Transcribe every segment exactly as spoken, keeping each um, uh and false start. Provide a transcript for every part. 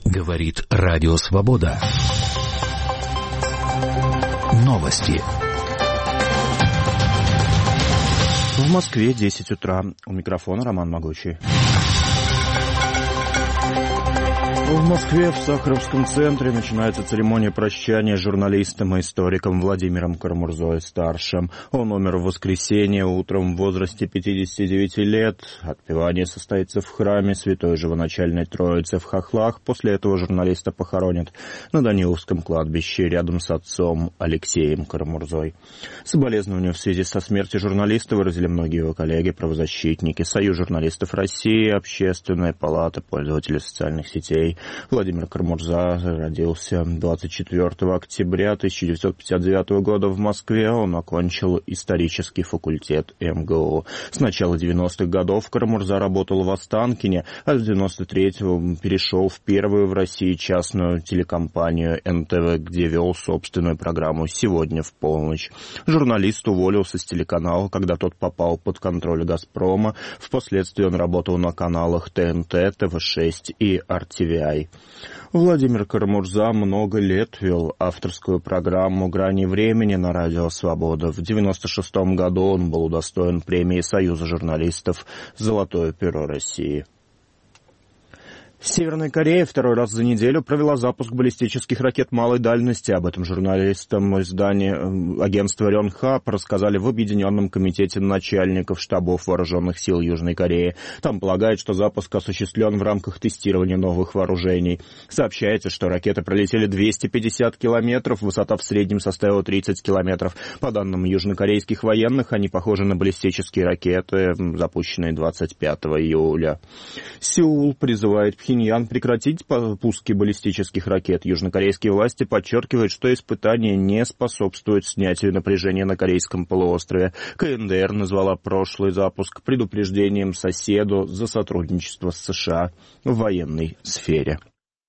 Говорит Радио Свобода. Новости. В Москве десять утра. У микрофона Роман Могучий. В Москве, в Сахаровском центре, начинается церемония прощания с журналистом и историком Владимиром Карамурзой-старшим. Он умер в воскресенье утром в возрасте пятидесяти девяти лет. Отпевание состоится в храме Святой Живоначальной Троицы в Хохлах. После этого журналиста похоронят на Даниловском кладбище рядом с отцом Алексеем Карамурзой. Соболезнования в связи со смертью журналиста выразили многие его коллеги, правозащитники, Союз журналистов России, Общественная палата пользователей социальных сетей. Владимир Карамурза родился двадцать четвёртого октября тысяча девятьсот пятьдесят девятого года в Москве. Он окончил исторический факультет эм гэ у. С начала девяностых годов Карамурза работал в Останкине, а с девяносто третьего перешел в первую в России частную телекомпанию эн тэ вэ, где вел собственную программу «Сегодня в полночь». Журналист уволился с телеканала, когда тот попал под контроль «Газпрома». Впоследствии он работал на каналах тэ эн тэ, тэ вэ шесть и эр ти ви ай. Владимир Карамурза много лет вел авторскую программу «Грани времени» на Радио Свобода. В девяносто шестом году он был удостоен премии Союза журналистов «Золотое перо России». Северная Корея второй раз за неделю провела запуск баллистических ракет малой дальности. Об этом журналистам издания агентства Рёнхап рассказали в Объединенном комитете начальников штабов вооруженных сил Южной Кореи. Там полагают, что запуск осуществлен в рамках тестирования новых вооружений. Сообщается, что ракеты пролетели двести пятьдесят километров, высота в среднем составила тридцать километров. По данным южнокорейских военных, они похожи на баллистические ракеты, запущенные двадцать пятого июля. Сеул призывает Пхеньян прекратить пуски баллистических ракет. Южнокорейские власти подчеркивают, что испытания не способствуют снятию напряжения на Корейском полуострове. ка эн дэ эр назвала прошлый запуск предупреждением соседу за сотрудничество с США в военной сфере.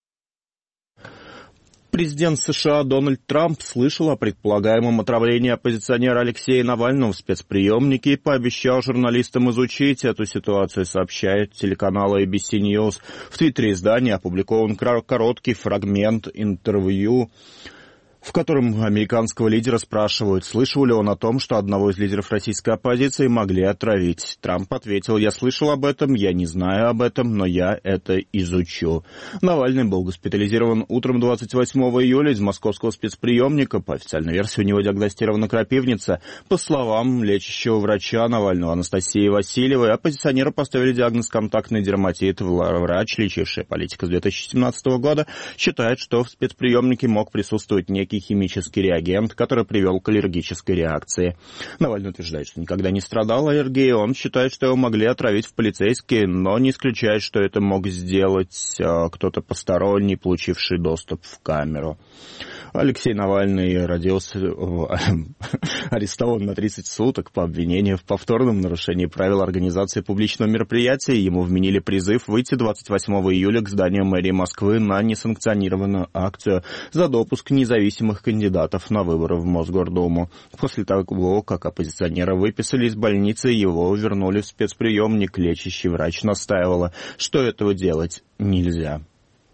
Президент США Дональд Трамп слышал о предполагаемом отравлении оппозиционера Алексея Навального в спецприемнике и пообещал журналистам изучить эту ситуацию, сообщает телеканал эй би си News. В твиттере издания опубликован короткий фрагмент интервью, в котором американского лидера спрашивают, слышал ли он о том, что одного из лидеров российской оппозиции могли отравить. Трамп ответил: «Я слышал об этом, я не знаю об этом, но я это изучу». Навальный был госпитализирован утром двадцать восьмого июля из московского спецприемника. По официальной версии у него диагностирована крапивница. По словам лечащего врача Навального Анастасии Васильевой, оппозиционеру поставили диагноз контактный дерматит. Врач, лечивший политика с две тысячи семнадцатого года, считает, что в спецприемнике мог присутствовать некий химический реагент, который привел к аллергической реакции. Навальный утверждает, что никогда не страдал аллергией. Он считает, что его могли отравить в полицейские, но не исключает, что это мог сделать э, кто-то посторонний, получивший доступ в камеру. Алексей Навальный родился, э, арестован на тридцать суток по обвинению в повторном нарушении правил организации публичного мероприятия. Ему вменили призыв выйти двадцать восьмого июля к зданию мэрии Москвы на несанкционированную акцию за допуск независимых кандидатов на выборы в Мосгордуму. После того, как оппозиционера выписали из больницы, его вернули в спецприемник. Лечащий врач настаивала, что этого делать нельзя.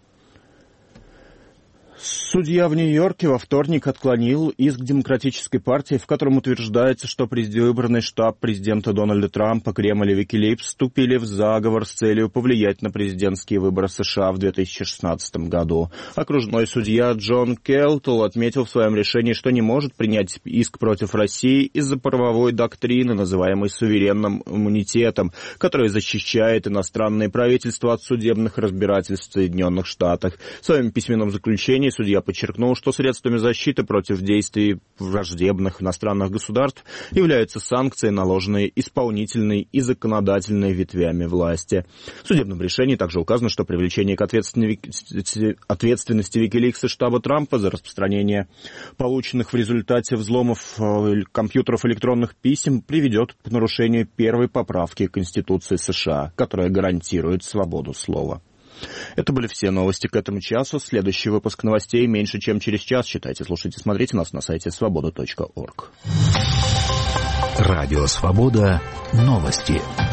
Судья в Нью-Йорке во вторник отклонил иск Демократической партии, в котором утверждается, что предвыборный штаб президента Дональда Трампа, Кремль и Викилипс вступили в заговор с целью повлиять на президентские выборы США в две тысячи шестнадцатом году. Окружной судья Джон Келтл отметил в своем решении, что не может принять иск против России из-за правовой доктрины, называемой суверенным иммунитетом, которая защищает иностранные правительства от судебных разбирательств в Соединенных Штатах. В своем письменном заключении судья подчеркнул, что средствами защиты против действий враждебных иностранных государств являются санкции, наложенные исполнительной и законодательной ветвями власти. В судебном решении также указано, что привлечение к ответственности Викиликс и штаба Трампа за распространение полученных в результате взломов компьютеров электронных писем приведет к нарушению первой поправки Конституции США, которая гарантирует свободу слова. Это были все новости к этому часу. Следующий выпуск новостей меньше, чем через час. Читайте, слушайте, смотрите нас на сайте свобода точка орг. Радио Свобода. Новости.